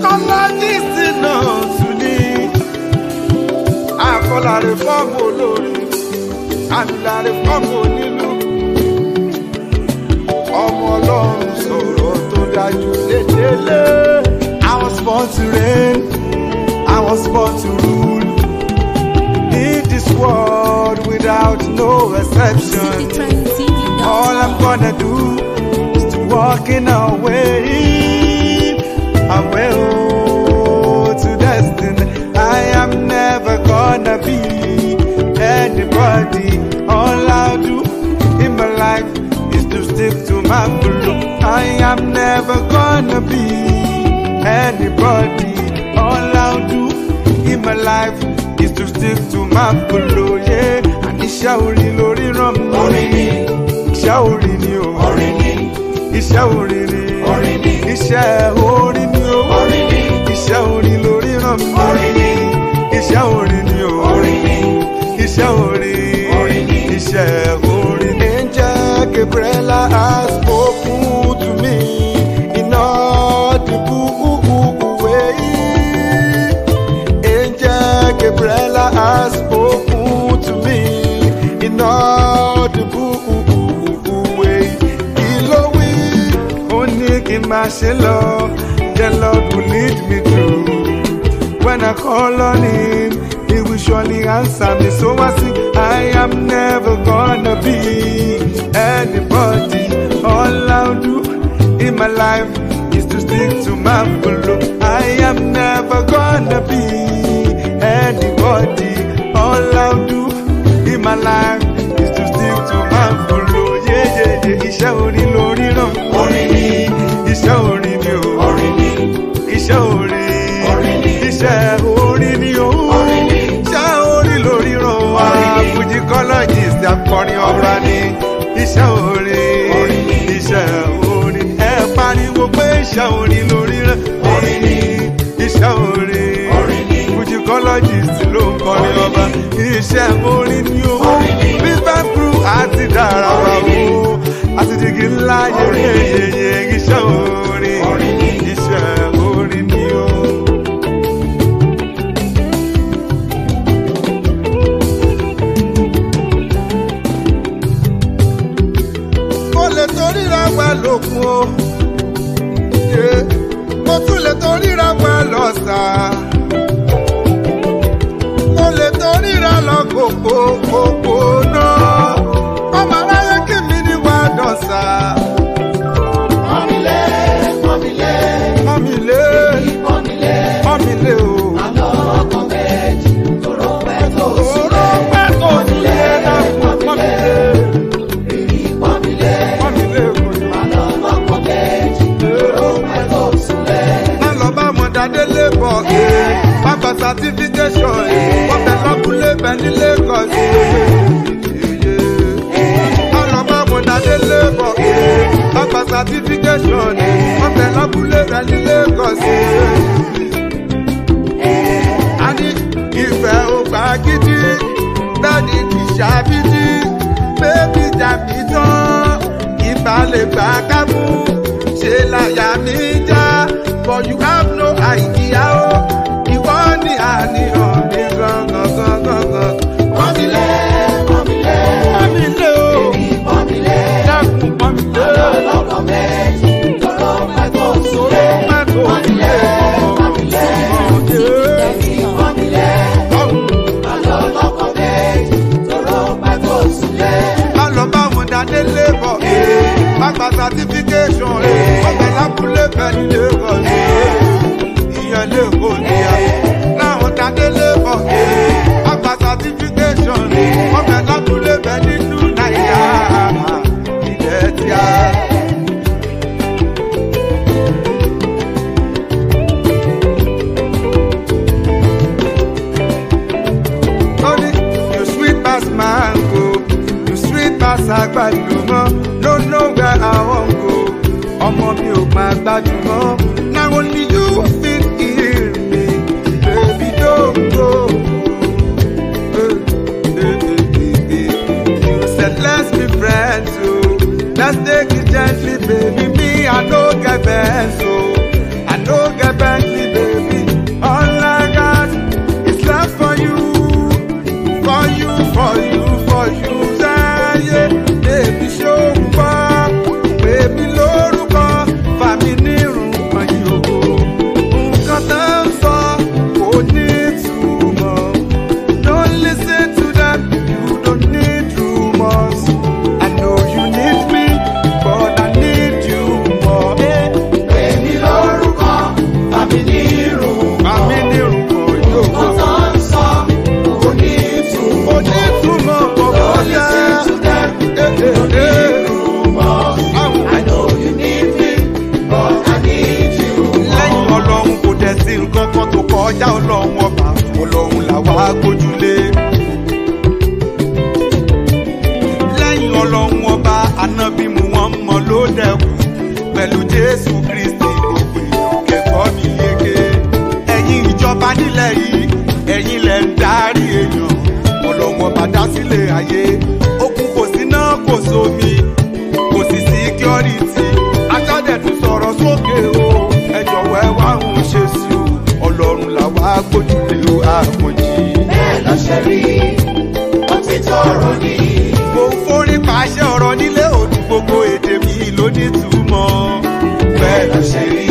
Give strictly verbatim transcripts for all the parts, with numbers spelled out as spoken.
psychologist náà tún ní. Àkọlàrè fọ́ọ̀mù olórin, àdìlàrè fọ́ọ̀mù onílù. Ọmọ Ọlọ́run sọ̀rọ̀ tó dájú lédélé. I was born to reign, I was born to rule. In this world without no exception. All I'm gonna do is to walk in our way, our way oh, to destiny. I am never gonna be anybody. All I'll do in my life is to stick to my flow. I am never gonna be anybody. All I'll do in my life is to stick to my flow, yeah. And iṣẹ́ orin lórí ràn mí. Orin ni. Iṣẹ́ orin ni o. Orin ni. Iṣẹ́ orin ni. Orin ni. Iṣẹ́ orin ni o. Orin ni. Iṣẹ́ orin lórí ràn mí. Orin ni. Iṣẹ́ orin ni o. Orin ni. Iṣẹ́ orin. Orin ni. Iṣẹ́ orin ni. Angel Gabriela has spoken to me in audible way. Angel Gabriela has spoken to me in audible way. Kí ló wí? Ó ní kí n máa ṣe lọ, the Lord will lead me through. When I call on Him, He will surely answer me. So I sing, I am never gonna be anybody. All I'll do in my life is to stick to my flow. I am never gonna be anybody. All I'll do in my life is to stick to my flow. Yeah, yeah, yeah. Iṣẹ́ orin lórí ràn mí. Orin ni. Iṣẹ́ orin ni o. Orin ni. Iṣẹ́ orin. Orin ni. Iṣẹ́ orin ni o. Orin ni. Iṣẹ́ orin lórí ràn wá. Fujicologist akọrin ọba ni. Iṣẹ́ orin. Orin ni. Iṣẹ́ orin. Ẹ pariwo pé iṣẹ́ orin lórí ràn. Orin ni. Iṣẹ́ orin. Orin ni. Fujicologist ló ń kọrin ọba. Iṣẹ́ orin ni o. Orin ni. Bíbá kúrú àti dára wa o. Àti dìgì ńlá yeyeyeye. Iṣẹ́ orin. Orin ni. Iṣẹ́ orin ni o. Mo lè torí ra wá lókun o. Mo tún lè torí ra wá lọ́sà. Mo lè torí ra lọ kòkó kòkó náà. Ọmọ aráyé kí mi ní wá dọ̀sà. Mọ̀mílé, mọ̀mílé. Mọ̀mílé. Mọ̀mílé. Mọ̀mílé o. Àlọ́ ọkọ̀ méjì. Tòró pẹ́ tó sílẹ̀. Tòró pẹ́ tó sílẹ̀ náà. Mọ̀mílé. Èyí mọ̀mílé. Mọ̀mílé kò ní. Àlọ́ ọkọ̀ méjì. Tòró pẹ́ tó sílẹ̀. Àlọ́ bá mọ̀ dáadé lébọ̀. Bàbá certification. Wọ́n bẹ̀ lọ́kùnlé bẹ̀ ní Lagos. Àlọ́ bá mọ̀ dáadé lébọ̀. Bàbá certification. Wọ́n bẹ̀ lọ́kùnlé bẹ̀ ní Lagos. A ní ìfẹ́ ògbà gidi, bẹ́ẹ̀ ni ìṣà bíjí, bébí jàmí tán, ìbálẹ̀ gbà kámú, ṣe láyà mi já, but you have no idea o, ìwọ ni àníyàn mi gangan gangan gangan. Mọ̀mílé, mọ̀mílé, mọ̀mílé o, èmi mọ̀mílé, dákun mọ̀mílé, àlọ́ lọ́kọ̀ méjì, tọrọ mẹ́tò sílẹ̀, mọ̀mílé, mọ̀mílé, èmi mọ̀mílé, àlọ́ lọ́kọ̀ méjì, tọrọ mẹ́tò sílẹ̀. Àlọ́ bá wọn dáadé lébọ̀, bàbá certification, ọbẹ̀ lábúlé bẹ̀ ní Lagos, ìyẹn lè kó ní ayé. Láwọn dáadé lébọ̀, bàbá certification, ọbẹ̀ lábúlé bẹ̀ nínú Nàìjíríà, ilẹ̀ tí a. You sweet pass mango, you sweet pass àgbàlùmọ́, no know where I wan go. Ọmọ mi ò máa gbajúmọ̀, na only you fit heal me, baby don't go. You said let's be friends, so let's take it gently, baby. Me I no get Benz, so I no get Bentley, baby. pẹ̀lú Jésù Kristi gbogbo èèyàn kẹ́kọ̀ọ́ mi yege. Ẹ̀yin ìjọba nílẹ̀ yìí, ẹ̀yin lẹ̀ ń darí èèyàn. Ọlọ́wọ́n bá dá sílé ayé, okun kò sí náà kò sómi, kò sí síkírọ́rìtì. Aṣọ́dẹ̀tún sọ̀rọ̀ sókè o, ẹ jọ̀wọ́ ẹ wá ń ṣe sí o. Ọlọ́run làwa gbójúlé o àpọ̀jì. Bẹ́ẹ̀ ló ṣe rí, ó ti tọrọ ní. Mo forí pàṣẹ ọ̀rọ̀ nílé òdu, gbogbo èdè mi ló ní túmọ̀. Bẹ́ẹ̀ ló ṣe rí.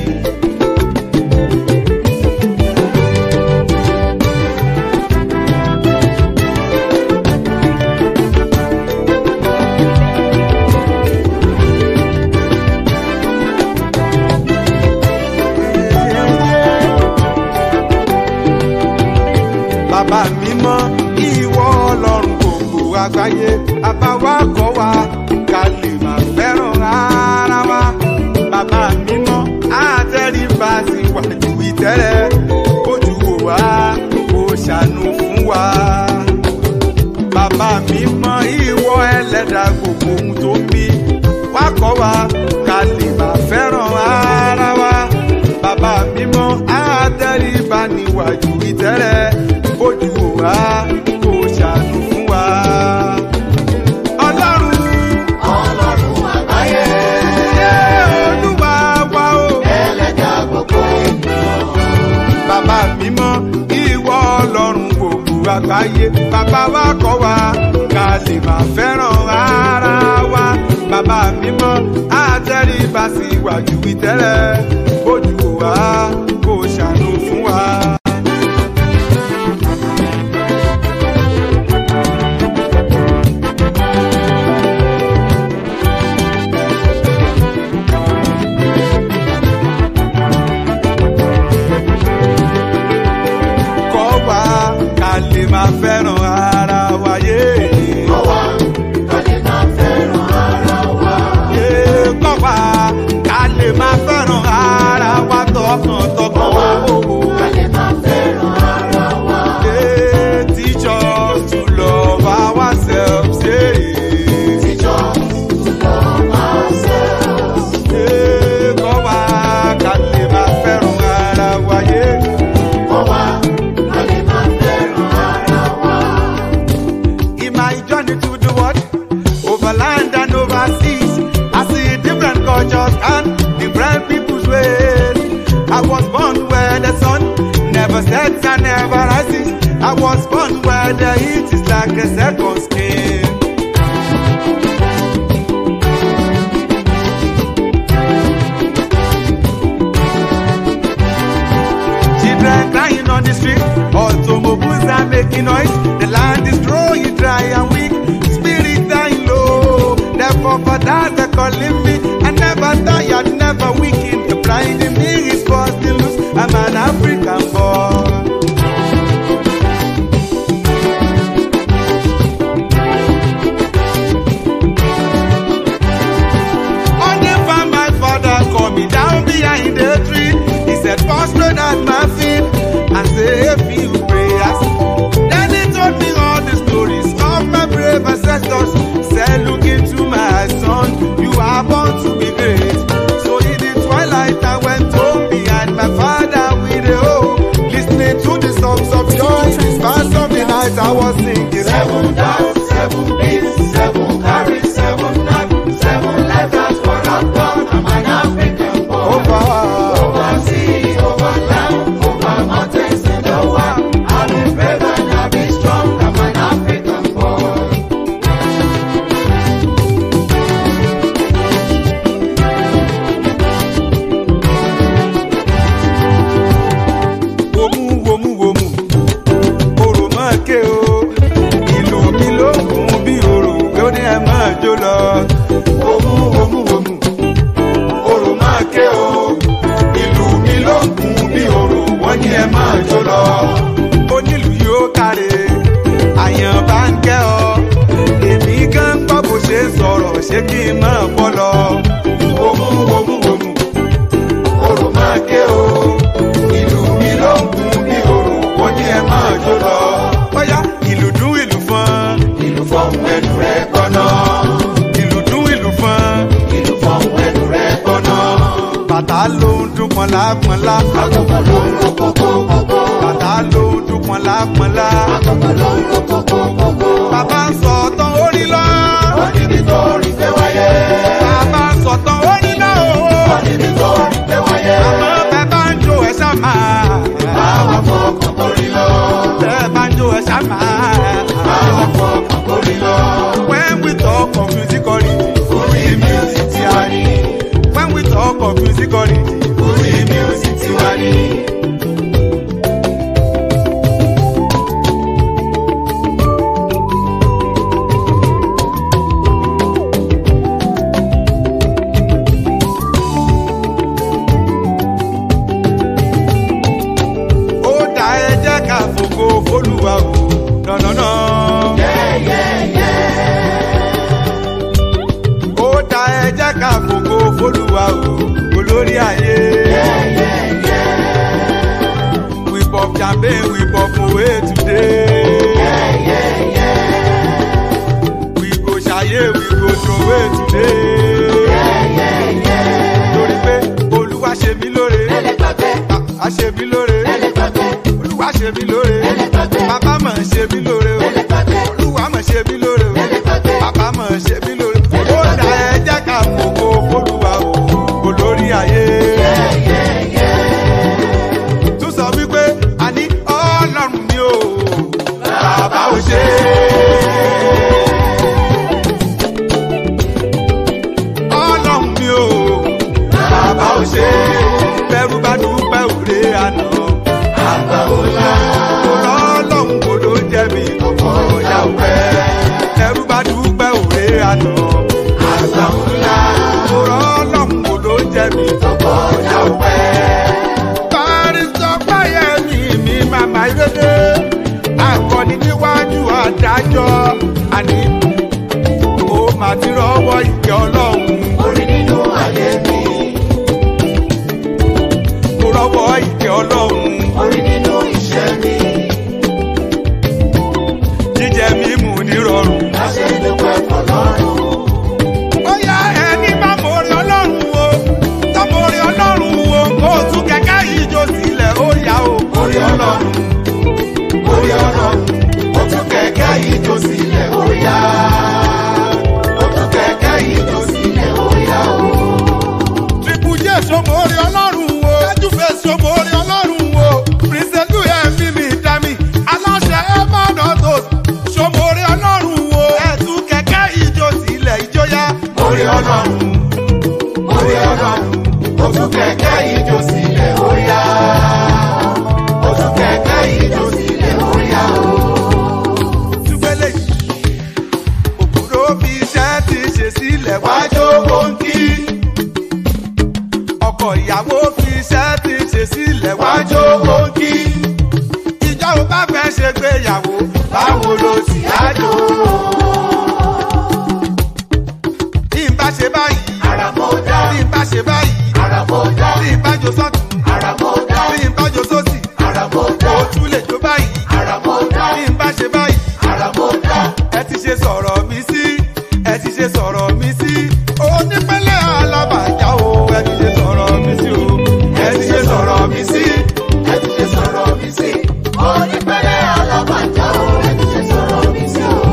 Bàbá mímọ́, ìwọ Ọlọ́run gbogbo àgbáyé, àbáwá kọ́ wa ká lè máa fẹ́ràn ara wa. Bàbá mímọ́, àtẹríba síwájú ìtẹ́rẹ̀, ojú wò wá kó ṣàánú fún wa. Bàbá mímọ́, ìwọ ẹlẹ́dàá gbogbo ohun tó bí, wá kọ́ wa ká lè máa fẹ́ràn ara wa. Bàbá mímọ́, àtẹríba níwájú ìtẹ́rẹ̀, ojú wò wá kó ṣàánú fún wa. Ọlọ́run, Ọlọ́run àgbáyé, ṣé Olúwa wa o? ẹlẹ́dàá gbogbo ènìyàn. Bàbá mímọ́, ìwọ Ọlọ́run gbogbo àgbáyé, bàbá wa kọ́ wa ká lè máa fẹ́ràn ara wa. Bàbá mímọ́, àtẹríba síwájú ìtẹ́rẹ̀, ojú wò wá kó ṣàánú fún wa. Ká lè máa fẹ́ràn ara wa yé. Kọ́ wa, ká lè máa fẹ́ràn ara wa. Yé kọ́ wa, ká lè máa fẹ́ràn ara wa tọkàntọkàn. Kọ́ wa, ká lè máa fẹ́ràn ara wa. Yé teach us to love ourselves. Yeah. Teach us to love ourselves. Yé kọ́ wa, ká lè máa fẹ́ràn ara wa yé. Kọ́ wa, ká lè máa fẹ́ràn ara wa. In my journey to the world, over land and overseas, I see different cultures and different people's ways. I was born where the sun never sets and never rises. I was born where the heat is like a second skin. Children crying on the street, automobiles are making noise. The land is growing dry and weak, spirit dying low. Therefore, fathers are calling me. I never tired, never weakened. The pride in me is busting loose. I'm an African boy. On the farm, my father called me down behind the tree. He said, prostrate at my feet and say a few prayers. Then he told me all the stories of my brave ancestors. Said, look into my son, you are born to be great. So in the twilight I went home behind my father with a hoe, listening to the songs of joy. Past of the night I was singing. Seven down, seven beats, seven carries, seven knives, seven letters for not done. I'm an African boy. Over, Over sea, over land, over mountains in the world. I'll be brave and I'll be strong. I'm an African boy. womu womu womu, oromake o. pọ̀nlá pọ̀nlá. Agogo ló ń ro kókókókó. Bàtà ló ń dún pọ̀nlá pọ̀nlá. Agogo ló ń ro kókókókó. Bàbá ń sọ tán ó rí lọ. Ó ní bí tó rí pé wáyé. Bàbá ń sọ tán ó rí lọ. Ó ní bí tó rí pé wáyé. Àmọ́ bẹ́ẹ̀ bá ń jó ẹ ṣá máa. Báwa fọkàn kórí lọ. Bẹ́ẹ̀ bá ń jó ẹ ṣá máa. Báwa fọkàn kórí lọ. When we talk of music origin. Orí music ti wá ní. When we talk of music origin. Orí music ti wá ní. Ó dá ẹ jẹ́ ká fògo f'Olúwa o. Nọ̀nọ̀nà. Ó dá ẹ jẹ́ ká fògo f'Olúwa o. Olórí ayé. We pop champagne, we pop away today. We go ṣayé, we go throw away today. Torí pé Olúwa ṣe mí lóore. A ṣe mí lóore. Olúwa ṣe mí lóore. Bàbá mọ̀ ṣe mí lóore o. Olúwa mọ̀ ṣe mí lóore o. Bàbá mọ̀ ṣe mí lóore. Ó dá ẹ jẹ́ ká fògo f'Olúwa o. Olórí ayé. Tún sọ wípé àní Ọlọ́run mi o. Bàbá ò ṣe. Ọlọ́run mi o. Bàbá ò ṣe. Bẹ́rù bá dúpẹ́ òde àná. Àgbà ọ̀la. Ọlọ́run kò ló jẹ́ mi kọ̀kọ́ ọ̀yà òpẹ́. Bẹ́rù bá dúpẹ́ òde àná. Àgbà ọ̀la. Ọlọ́run kò ló jẹ́ mi kọ̀kọ́ ọ̀yà òpẹ́. Barrister Fáyẹmí mi màmá ìrèlè. Akọni níwájú adájọ́. Àní ó máa ti rọ́wọ́ ìkẹ́ Ọlọ́run. Orí nínú ayé mi. Mo rọ́wọ́ ìkẹ́ Ọlọ́run. Orí nínú iṣẹ́ mi. Jíjẹ mímu nírọ̀rùn. Láṣẹ dúpẹ́ fọlọ́run. Ó yá ẹni bá mo rí Ọlọ́run o. Tó mo rí Ọlọ́run o. Kó o tún kẹ̀kẹ́ ìjó sílẹ̀ ó yá o. Orí Ọlọ́run. Orí Ọlọ́run. Ó tún kẹ̀kẹ́ yìí jó sílẹ̀ ó yá. Ó tún kẹ̀kẹ́ yìí jó sílẹ̀ ó yá o. Triple J so mo rí Ọlọ́run o. Ẹjúfẹ́ so mo rí Ọlọ́run o. Princess Louis ẹ̀mí mi dá mi. Aláṣẹ Emma Notos so mo rí Ọlọ́run o. Ẹ̀tún kẹ̀kẹ́ ìjó sílẹ̀ ìjóyà. Orí Ọlọ́run. Orí Ọlọ́run. Ó tún kẹ̀kẹ́ yìí jó sílẹ̀ ó yá. Ó tún kẹ̀kẹ́ yìí jó sílẹ̀ ó yá o. Túbẹ̀lẹ̀ yìí. Òkúrò fi iṣẹ́ ti ṣe sílẹ̀ wájú òǹkì. Ọkọ ìyàwó fi iṣẹ́ ti ṣe sílẹ̀ wájú òǹkì. Ìjọ ò bá fẹ́ ṣe gbéyàwó. Báwo ló ti á jò? Bí n bá ṣe báyìí. Àràmọ́dá. Bí n bá ṣe báyìí. Àràmọ́dá. Bí n bá jó sọ́tún. Àràmọ́dá. Bí n bá jó sósì. Àràmọ́dá. Ó tún lè jó báyìí. Àràmọ́dá. Bí n bá ṣe báyìí. Àràmọ́dá. Ẹ ti ṣe sọ̀rọ̀ mi sí. Ẹ ti ṣe sọ̀rọ̀ mi sí. Onípẹ̀lẹ̀ alábàjá o. Ẹ ti ṣe sọ̀rọ̀ mi sí o. Ẹ ti ṣe sọ̀rọ̀ mi sí. Ẹ ti ṣe sọ̀rọ̀ mi sí. Onípẹ̀lẹ̀ alábàjá o. Ẹ ti ṣe sọ̀rọ̀ mi sí o.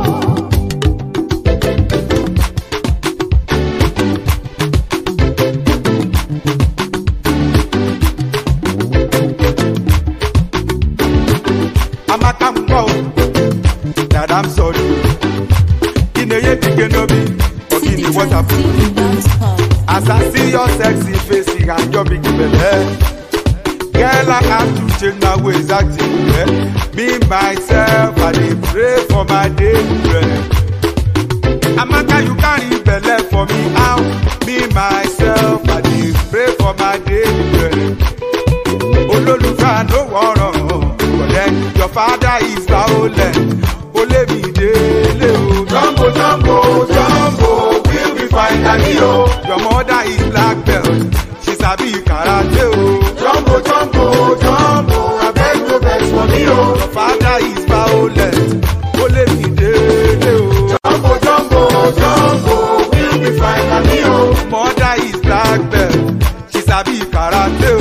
Amaka mbọ o. Dada m sọrọ. Ị na-enye dike n'obi. Ogini wọtapụ. As I see your sexy face, you can jump in bed. Girl, I have to change my ways, acting well. Me, myself, I dey pray for my daily bread. Amaka, you carry belle for me out. Me, myself, I dey pray for my daily bread. Olólùfẹ́ no wọ̀rọ̀, collect your father is violent. Olè mi délé o. Jumbo, jumbo, jumbo, we'll be fine, daddy o. Your mother is black belt, she sabi karate o. Jumbo, jumbo, jumbo, I beg no vex for me o. Your father is violent, olè mi délé o. Jumbo, jumbo, jumbo, we'll be fine, daddy o. Mother is black belt, she sabi karate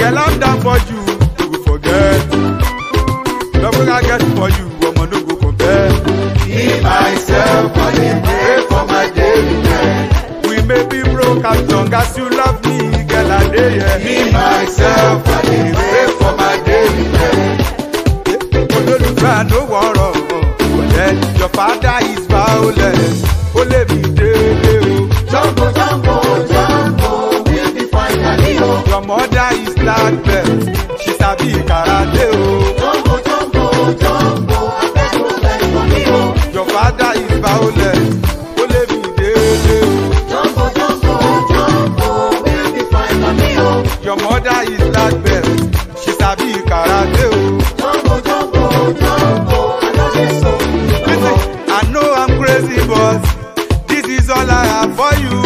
Girl, I'm down for you, you will forget. Love I get for you, woman, no go compare. Me, myself, I dey pray for my daily bread. We may be broke as long as you love me, girl, I dey here. Me, myself, I dey pray for my daily bread. Olólùfẹ́ no wọ̀rọ̀ ọ̀lẹ́, your father is violent, ó lè bí délé o. Jumbo, jumbo, jumbo, we'll be finally o. Your mother is black belt, she sabi karate o. Jumbo, jumbo, jumbo, abeg no vex for me o. Your father is violent, ó lè bí délé o. Jumbo, jumbo, jumbo, we'll be finally o. Your mother is black belt, she sabi karate o. Jumbo, jumbo, jumbo, I know this so. Listen, I know I'm crazy, but this is all I have for you.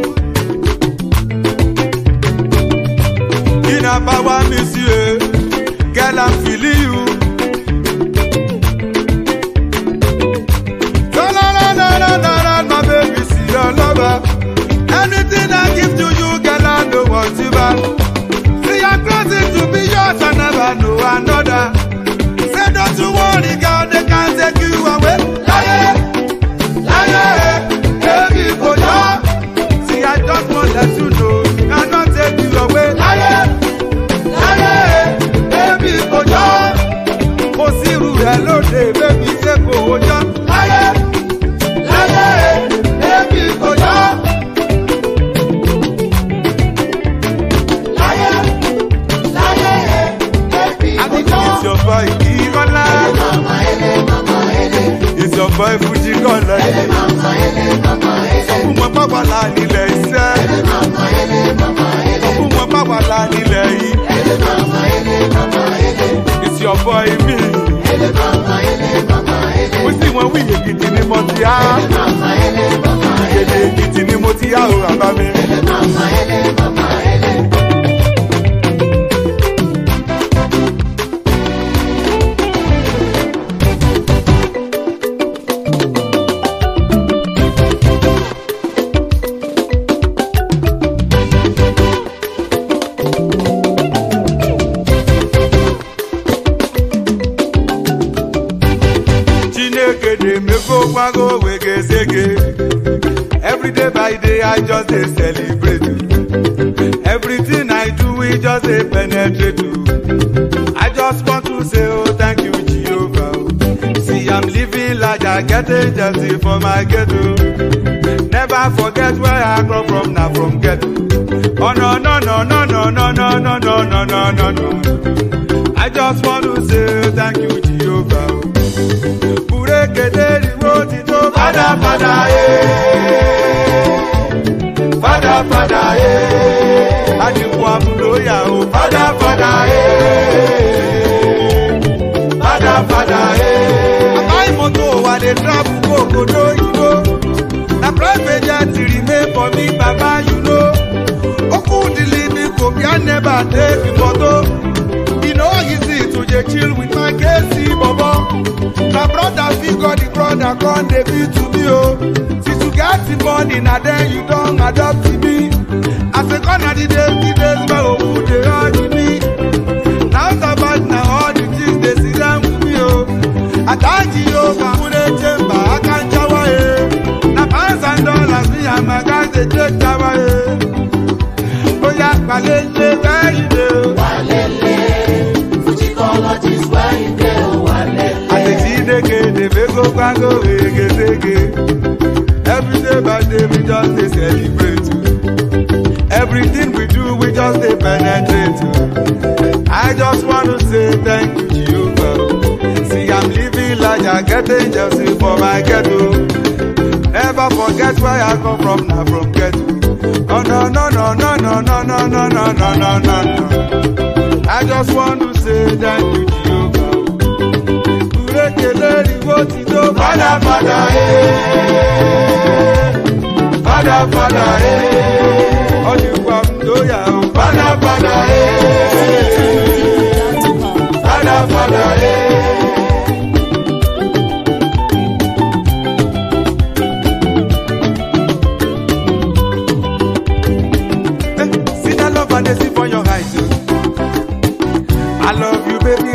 In a power, monsieur, girl, I'm feeling you. No, no, no, no, no, no, no, my baby, see your lover. Anything I give to you, girl, I don't want you back. See, I'm crazy to be yours, I never know another. Say, don't you worry, girl, they can't take you away. Liar, liar, baby, go down. See, I just want to let you know, cannot take you away. Liar, liar, baby, go down. Go see who hello, baby, say go down. Liar, liar, baby, go down. Liar, liar, baby, I go think down. it's your boy, Igola. Mama, ele, mama, ele. It's your boy, Fuji Gola. Ele, mama, ele, mama, ele. Fún mọ báwa la nílẹ̀ iṣẹ́. Ele, mama, ele, mama, ele. Fún mọ báwa la nílẹ̀ yìí. Ele, mama, ele, mama, ele. It's your boy, me. Ele, mama, ele, mama, ele. Mo sì wọ́n wí Èkìtì ni mo ti á. Mama, ele, mama, ele. Èdè Èkìtì ni mo ti á o, bàbá mi. Ele, mama, ele, mama, ele. Chineke dey make go gbago wegezege. Every day by day I just dey celebrate you. Everything I do we just dey penetrate you. I just want to say oh thank you Jehovah. See I'm living large, I get agency for my ghetto. Never forget where I come from, na from ghetto. Oh no no no no no no no no no no no no no. I just want to say thank you Jehovah. Burekete road to Father Father eh. Father Father eh. Adiku abuloya o Father Father eh. Father Father eh. Abai moto wa dey travel go Kodo you know. Na private jet remain for me baba you know. Oku dilibi ko bi I never take photo. You know easy to dey chill with my K C bobo. My brother figure the brother come dey be to me oh. Since you get the money na then you don adopt me. As a corner the days the days my owu dey hug me. Now about na all the things dey sit down with me oh. I thank Jehovah who dey chamber I can shower eh. Na pounds and dollars me and my guys dey take shower eh. Oya palele where you dey oh. Walele, Fujicologist where you dey oh walele. Every day by day we just dey celebrate. Everything we do we just dey penetrate. I just want to say thank you Jehovah. See I'm living large, I get angels for my ghetto. Never forget where I come from, na from ghetto. Oh no no no no no no no no no no no no. I just want to say thank you Jehovah. Father, Father, eh. Father, Father, eh. Oh, you come to ya, Father, Father, eh. Father, Father, eh. See that love and they see for your eyes, oh.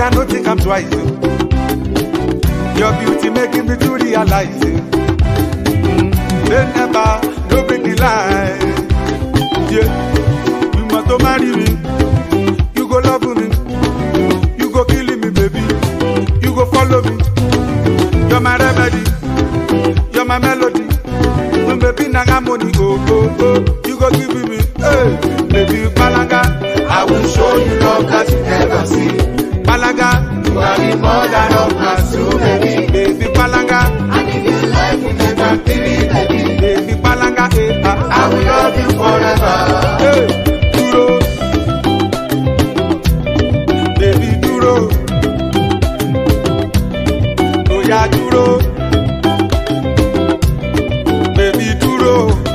I no think I'm twice. Oh. Your beauty making me to realize it. Mm. They never, no bring the lie. Yeah, you must to marry me. You go love me. You go kill me, baby. You go follow me. You're my remedy. You're my melody. Mm, baby, naga money. Oh, oh, oh. You go give me. Hey, baby, Palanga. I will show you love that you never see. Palanga. You are the mother of my soul, baby. Baby, Palanga. And if you like me, never feel it, baby. Baby, Palanga. Hey, ah, I will love you forever. hey, duro. Baby, duro. Oh, yeah, duro. Baby, duro.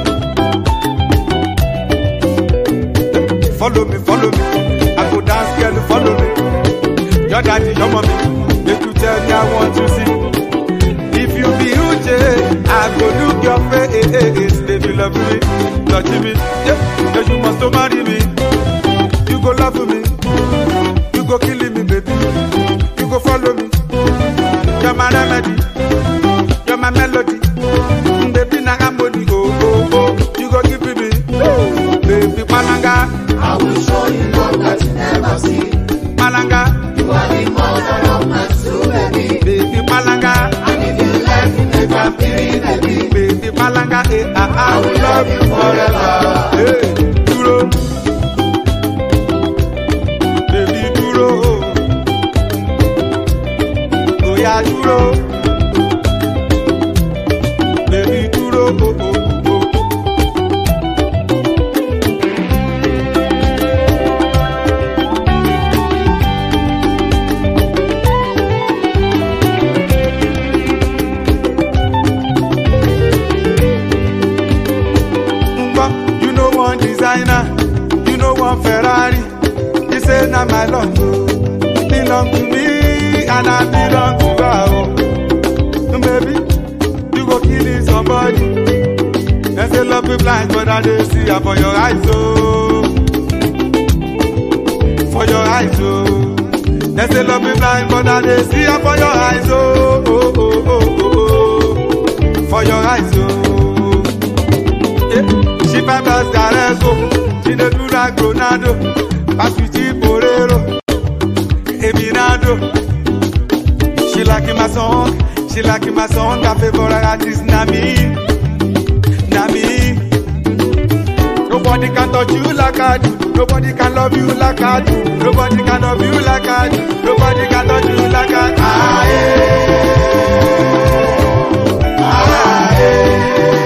Follow me, follow me. I go dance, girl, follow me. Your daddy, your mommy. Make you tell me I want to see. If you be Uche, I go look your face. Baby, love me, touch me. Yeah, yeah, you must to marry me. You go love me. You go kill me, baby. You go follow me. You're my remedy. You're my melody. Baby, now I'm money. Oh, oh, oh. You go give me. Baby, Palanga. I will show you love that you never see. Palanga. You are the mother of my soul, baby. Baby, Palanga. And if you like me, never feel it, baby. Baby, Palanga. Eh, ah, I ah. will love you forever. Hey, duro. Baby, duro. Oh, yeah, duro. Baby, duro. Oh, oh, oh, oh. But you know one designer, you know one Ferrari. He say na my love, oh, belong to me and I belong to her. Oh, baby, you go kill somebody. They say love be blind, but I dey see her for your eyes, oh, for your eyes, oh. They say love be blind, but I dey see her for your eyes, oh, oh, oh, oh, oh, oh. For your eyes, oh. Yeah. She find us Garezo, she dey do like Ronaldo, Papichi Porero, Eminado. She like my song, she like my song. Her favorite artist na me, na me. Nobody can touch you like I do. Nobody can love you like I do. Nobody can love you like I do. Nobody can touch you like I do. Ah, yeah. Ah, yeah.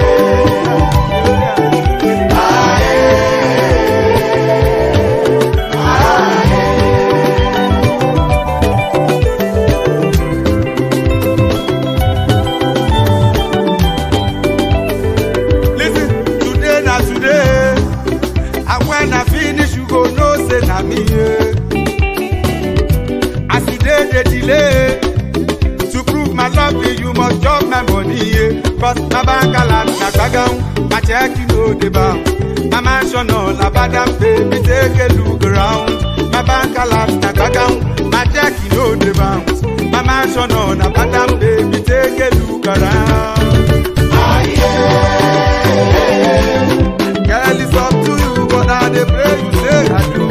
Me, yeah. As you dey dey delay to prove my love, you must chop my money. Yeah. Cause my bank alert na gbagam, my check you know the bounce. My mansion all about them, baby, take a look around. My bank alert na gbagam, my check you know the bounce. My mansion all about them, baby, take a look around. Ah, yeah. Girl, it's up to you, but I dey pray you say I do.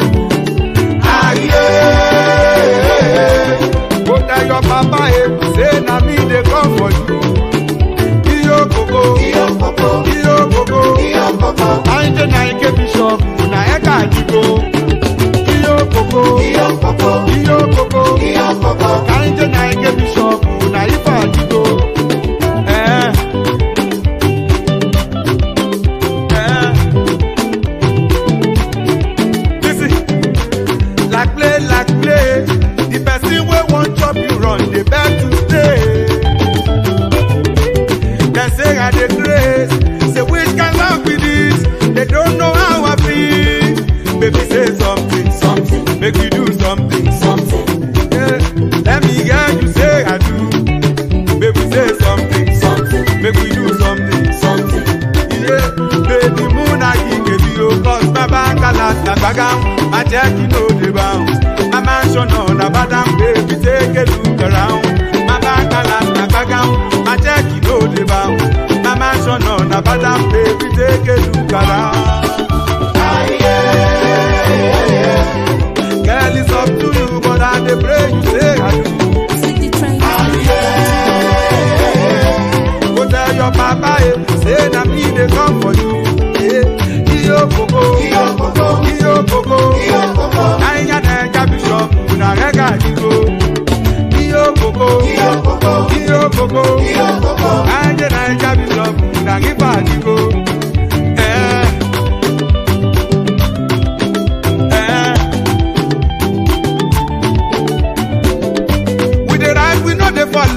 Go tell your papa, hey, say na me they come for you. Iyo koko, iyo koko, iyo koko, iyo koko. Anje na ike bishop, na eka digo. Iyo koko, iyo koko, iyo koko, iyo koko. Anje na ike bishop, na ifa digo. Eh, eh. Listen, like play, like play. The person wey wan chop you run, they beg to stay. They say I dey craze, say which kind love be this? They don't know how I feel. Baby say something, something, make you do something.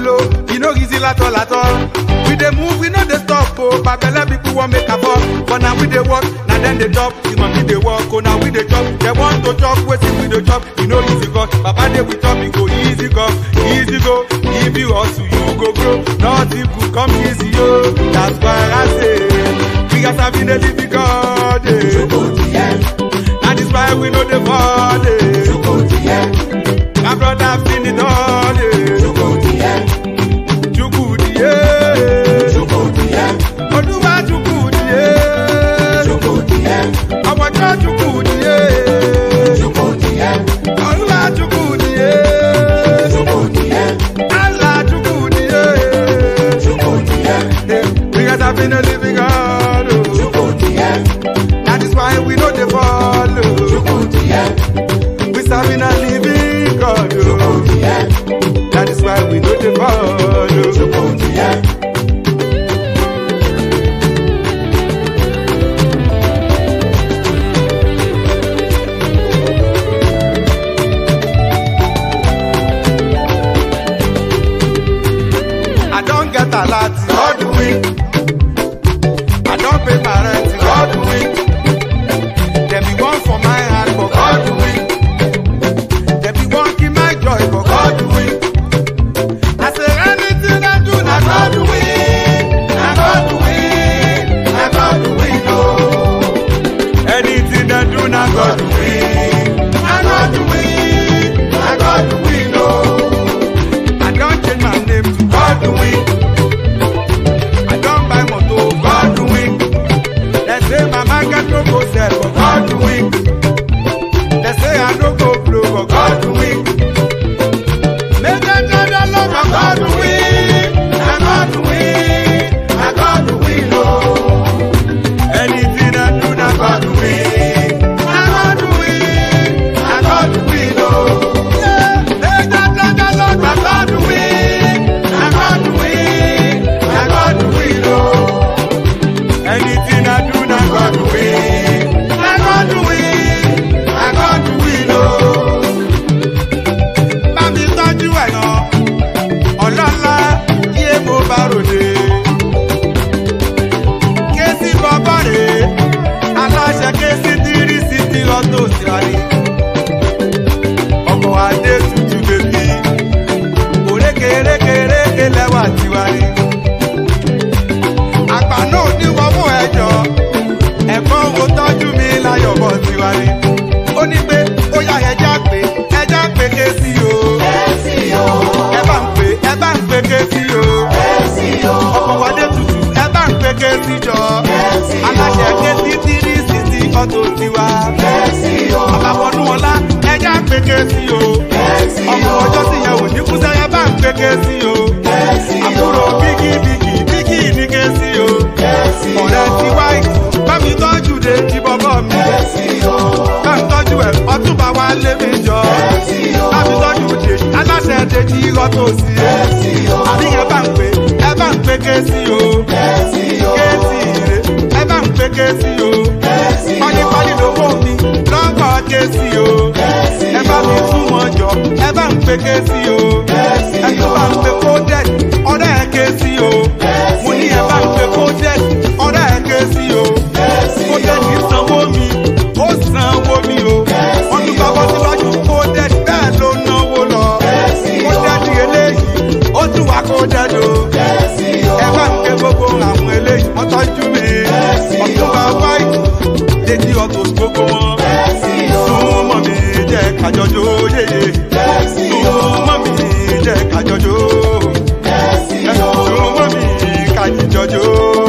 low, you know easy at all at all. We dey move, we know they stop, oh. Babella people want make a fuck, but now we dey work, now then they chop. You must be dey work, oh now we dey chop. They want to chop, waiting we dey chop. You know easy go, Papa dey we chop, you go easy go, easy go. If you hustle, you go grow. Nothing could come easy, oh. That's why I say, we got something to live God, eh. That is why we know the fall, eh. My brother have seen it all, eh. Chukudi, eh. Oduwa Chukudi, eh. Our God Chukudi, eh. Oduwa Chukudi, eh. Allah Chukudi, eh. We got something to live God, oh. That is why we know the fall, oh. We serving a living God, oh. That is why we know the fall, oh. I don't get a lot, God do it. I don't pay my rent, God do it. There be one for my hand, but God do it. There be one keep my joy, but God do it. I say anything I do, now God do it. Now God do it. Now God do it, oh. Anything I do, now God do it. Now God do it. Now God do it, oh. I don't change my name to God do it. I don't buy motor, God do it. They say my market no go sell, but God do it. They say I no go blow, but God do it. Make them know the love of God do it. I God do it. I God do it, oh. Anything I do, I God do it. I God do it. I God do it, oh. Yeah. Make them know the love of God do it. I God do it. I God do it, oh. Anything I do, I God do it. I God do it. I God do it, oh. Bami tọ́jú ẹ̀ náà, ọlọ́lá yé mo bá ròde. Kéésì bọ́bọ́ rè é, aláṣẹ kéésì tírí sí ti ọtó síwájú. Ọkọ̀ adé tutù bèbí, òrékèrékèrékè lẹ́wà tiwájú. Àgbà náà ní wọ́n mú ẹjọ́, ẹ̀gbọ́n wo tọ́jú mi láyọ̀ bọ̀ tiwájú. Ó ní pé ó yá ẹja pé ẹja pé kéésì o. Ẹ bá ń pè ẹ bá ń pè kéésì o. Ọkọ̀ wọlé tutù ẹ bá ń pè kéésì jọ. Aláṣẹ kéésì tírí sí ti ọtó tiwa. Bàbá wọnú ọlá ẹja pé kéésì o. Ọmọ ọjọ́ sì yẹ òní kúsẹ́ ẹ bá ń pè kéésì o. Àbúrò bígì bígì bígì ní kéésì o. Ọ̀rẹ́ ti wáyé bá mi tọ́jú de ti bọ́bọ́ mi. Bá mi tọ́jú ẹ̀ ọtúbà wa lé mi jọ. Bá mi tọ́jú de aláṣẹ de ti rọ́tò sí. Àbíyẹn bá ń pè ẹ bá ń pè kéésì o. Kéésì rè ẹ bá ń pè kéésì o. Pálípálí lówó mi lọ́kọ̀ kéésì o. Ẹ bá mi tún wọn jọ ẹ bá ń pè kéésì o. Ẹ tún bá ń pè kódẹ́t ọ̀rẹ́ ẹ kéésì o. Mo ní ẹ bá ń pè kódẹ́t ọ̀rẹ́ ẹ kéésì o. Kódẹ́t sanwó mi ó sanwó mi o. Wọ́n tún bá bọ́ síwájú kódẹ́t bẹ́ẹ̀ ló náwó lọ. Kódẹ́t eléyìí ó tún wá kódẹ́t o. Ẹ bá ń pè gbogbo àwọn eléyìí wọ́n tọ́jú mi. Ọ̀tún bá wáyé létí ọ̀tún gbogbo wọn. Súnmọ́ mi jẹ́ kájọjó yéye. Súnmọ́ mi jẹ́ kájọjó. Súnmọ́ mi kájíjọjó.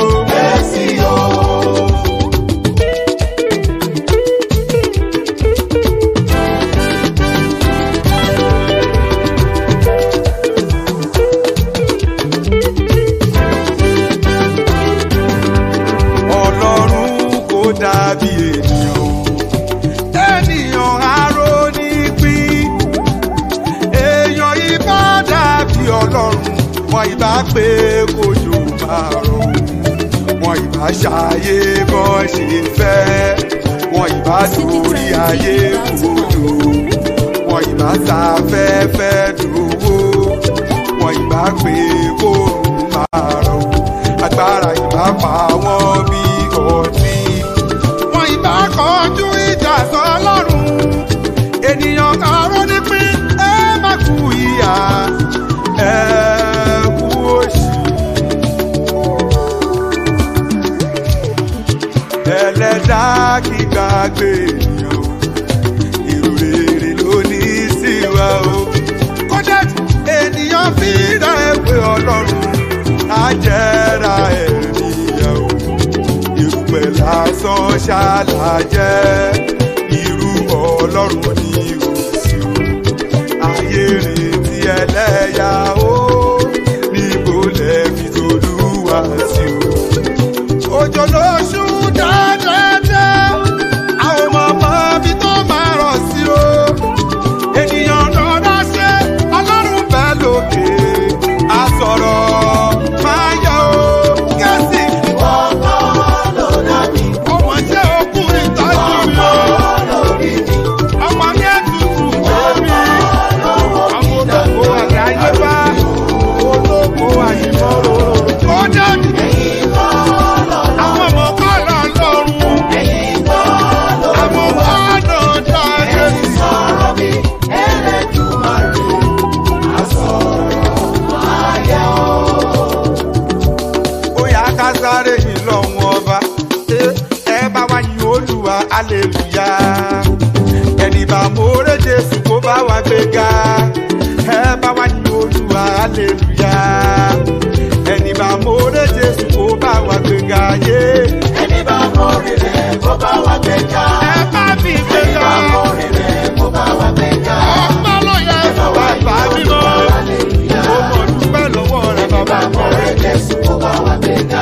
Ọlọ́run kò dàbí ènìyàn. Ènìyàn aró ní pín. Èèyàn ibà dàbí Ọlọ́run. Wọ́n ìbá pé kójò máa rọ̀. Wọ́n ìbá ṣàyè bọ́ ṣe fẹ́. Wọ́n ìbá torí ayé kodò. Wọ́n ìbá sáfẹ́fẹ́ dòwó. Wọ́n ìbá pé kóòrùn máa rọ̀ agbára ìbá pa wọ́n bí ọtí. Wọ́n ìbá kọjú ìjà sọ Ọlọ́run ènìyàn kàró ní pín ẹ má kú ìyà ẹ kú òṣì. Ẹlẹ́dàá kí gbàgbé ènìyàn èrò rere ló ní sí wa o. Kódà ènìyàn fi dá ẹ̀pẹ́ Ọlọ́run ajẹ́ra ènìyàn o. Ìrùpẹ̀ lásán ṣàlàjẹ́ irú Ọlọ́run ní òsì o. Ayé retí ẹlẹ́yà o níbo lẹ fi t'Olúwa sí o. Òjò lóṣù dáadáa àwọn ọmọ ọmọ bí tó máa rọ̀ sí o. Ènìyàn rọra ṣe Ọlọ́run bẹ́ẹ̀ lókè á sọ̀rọ̀ máa yọ o. Gẹ̀ẹ́sì Ọkọ̀ ló dá mi, ọmọ jẹ́ okùnrin tọ́jú mi o. lórí mi, Ọmọ mi ẹ̀ tutù lórí. Ọmọ olóko àdáyé bá olóko àyìnbó ó dẹ́bi. ẹ̀yin kọ́ lọ́lọ́, Àwọn ọmọ kọ́lá lọ́rùn. ẹ̀yin kọ́ lọ́lọ́, Àwọn ọmọ àná dáadé. ẹ̀yin sọ̀rọ̀ mi, Ẹlẹ́dùmarè, á sọ̀rọ̀ ayé o. Ó yá ká sáré yìí lọ́wọ́ ọba. Ẹ bá wa yin Olúwa, aleluya. Ẹni bá mórè Jésù kó bá wa gbéga. Ẹ bá wa yin Olúwa, aleluya. Ẹni bá mórè Jésù kó bá wa gbéga. Yé. Ẹni bá mórí rẹ̀ kó bá wa gbéga. Ẹ bá mi Ẹni gbéga. bá mórí rẹ̀ kó bá wa gbéga. Ọpẹ́ ló yẹ fún bàbá mímọ́. Hallelujah. Mo mọ̀ dúpẹ́ lọ́wọ́ rẹ̀ Ẹni bàbá bá mi. mórí Jésù kó bá wa gbéga.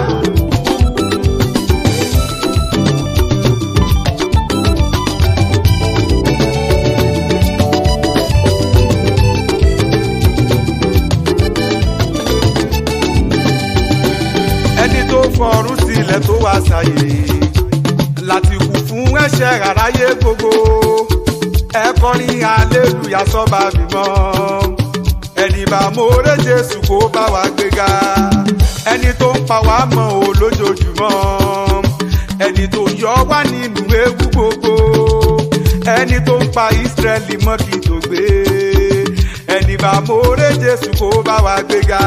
Ẹni tó fọ̀run sílẹ̀ tó wá sáyé láti kú fún ẹ̀ṣẹ̀ aráyé gbogbo. Ẹ kọrin hallelujah sọ́ba mímọ́. Ẹni bá mórè Jésù kó bá wa gbéga. Ẹni tó ń pa wá mọ́ o lójoojúmọ́. Ẹni tó yọ wá nínú ewu gbogbo. Ẹni tó ń pa Ísírẹ́lì mọ́ kí tó gbé. Ẹni bá mórè Jésù kó bá wa gbéga.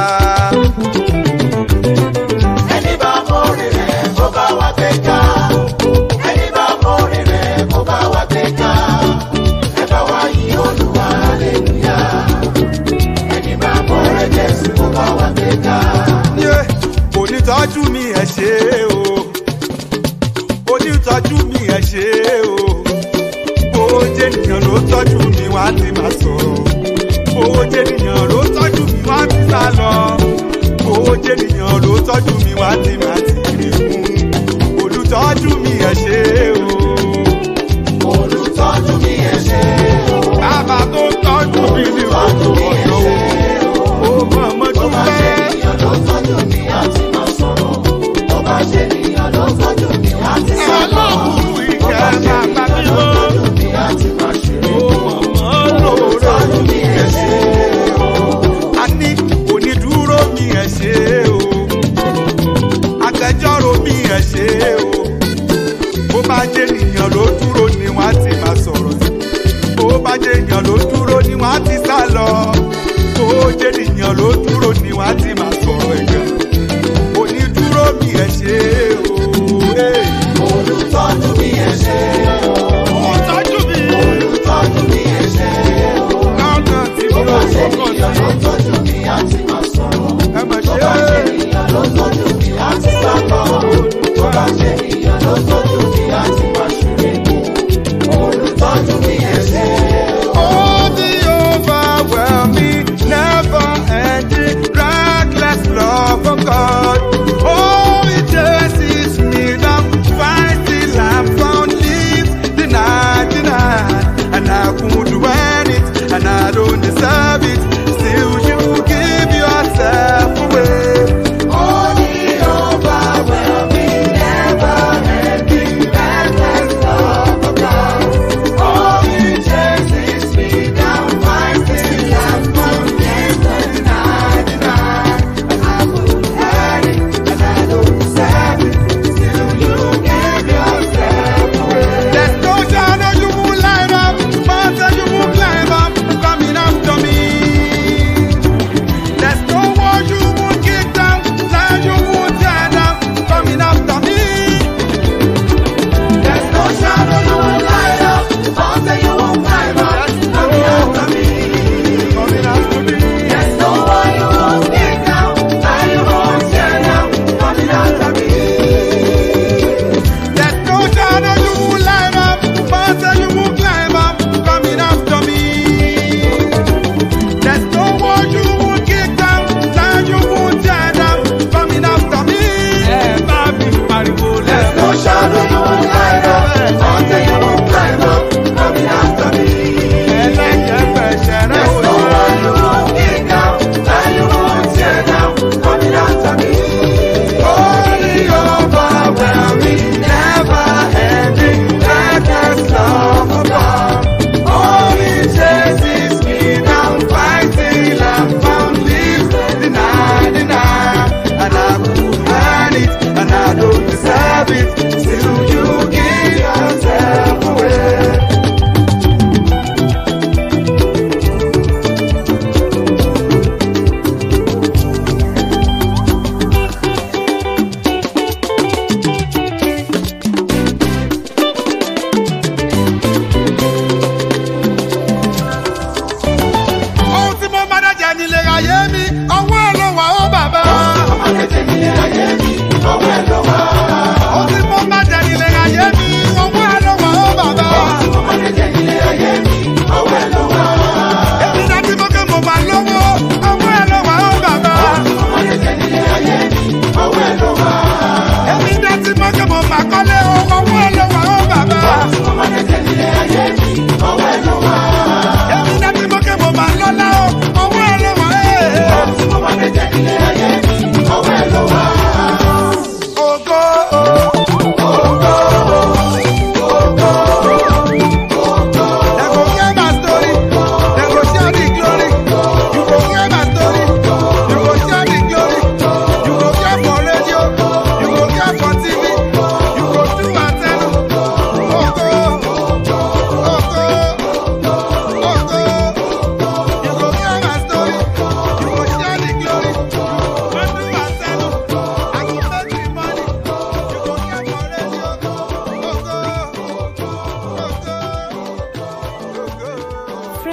Ẹni bá mórí rẹ̀ kó bá wa gbéga. Ẹni bá mórí rẹ̀ kó bá wa gbéga. Ẹ bá wa yìn Olúwa, hallelujah. Ẹni bá mórí Jésù kó bá wa gbéga. Yé, onítọ́jú mi ẹ̀ ṣe o. Onítọ́jú mi ẹ̀ ṣe o. Bó jẹ́ ènìyàn ló tọ́jú mi wá ti máa sọ̀rọ̀. Bó jẹ́ ènìyàn ló tọ́jú mi wá ti sá lọ. Bó jẹ́ ènìyàn ló tọ́jú mi wá ti máa ti rí fún. Olùtọ́jú mi ẹ̀ ṣe o. Olùtọ́jú mi ẹ ṣé o. Bàbá tó tọ́jú mi ní gbogbo ọ̀dọ́ o. Ó mọ̀ mọ́ Tó bá ṣe dúpẹ́. ènìyàn ló tọ́jú mi, á ti máa sọ̀rọ̀. Tó bá ṣe ènìyàn ló tọ́jú mi, á ti sá lọ. Ọlọ́run Tó ìkẹ́ bá ṣe bàbá ènìyàn ló mímọ́. tọ́jú mi, á ti máa ṣeré. Ó mọ̀ mọ́ lóore. Olùtọ́jú mi ẹ ṣé o. A ní onídúró mi ẹ̀ ṣe o. Agbẹjọ́rò mi ẹ̀ ṣe o. Bó bá jẹ́ ènìyàn ló dúró ni wọ́n á ti máa sọ̀rọ̀ sí. Bó bá jẹ́ ènìyàn ló dúró ni wọ́n á ti sá lọ. Bó jẹ́ ènìyàn ló dúró ni wọ́n á ti máa sọ̀rọ̀ ẹ̀gàn. Onídúró mi ẹ̀ ṣe o. Hey. Olùtọ́jú mi ẹ ṣé o. Ó tọ́jú mi Olùtọ́jú mi ẹ ṣé o. lọ́nà tí Tó mo bá ṣe fọkàn ènìyàn ló sí. tọ́jú mi, á ti máa sọ̀rọ̀. Ẹ mà Tó ṣe bá ṣe é. ènìyàn ló tọ́jú mi, á ti sá lọ. Tó bá ṣe ènìyàn ló tọ́jú mi, á ti máa ṣeré. Olùtọ́jú mi ẹ ṣé o. Oh, the overwhelming, never ending, reckless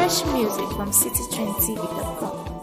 Fresh music from citytrendtv dot com.